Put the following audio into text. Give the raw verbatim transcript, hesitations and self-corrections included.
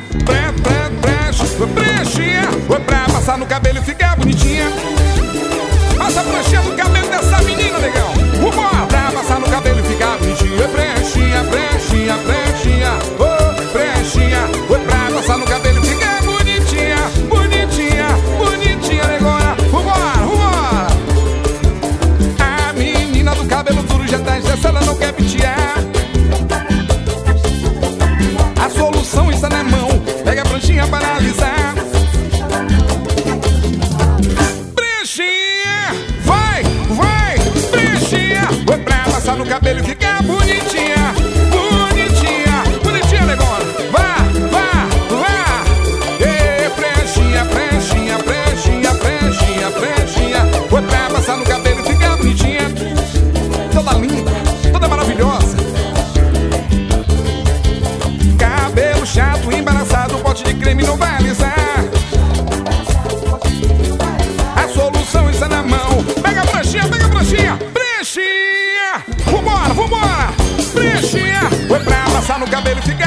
Pre, pre, brecha, brechinha. Foi pra passar no cabelo e ficar bonitinha. Passa a pranchinha no cabelo dessa menina, negão. Vambora, pra passar no cabelo e ficar bonitinha. Brechinha, brechinha, brechinha. Oh, brechinha. Foi pra passar no cabelo e ficar bonitinha. Bonitinha, bonitinha, negona. Vambora, vambora. A menina do cabelo duro já tá engessada, ela não quer pentear. A solução está na mão, pega a pranchinha para alisar. Brechinha, vai, vai, brechinha. Foi pra passar no cabelo e ficar bonitinha. Bonitinha, bonitinha, negona. Vá, vá, vá. Ei, brechinha, brechinha, brechinha, brechinha, brechinha. Foi pra passar no cabelo e ficar bonitinha. Toda linda, toda maravilhosa. Cabelo chato, embaraçado, pote de creme não vai alisar. A solução está na mão. Pega a pranchinha, pega a pranchinha. Brechinha, vambora, vambora. Brechinha, foi pra passar no cabelo e ficar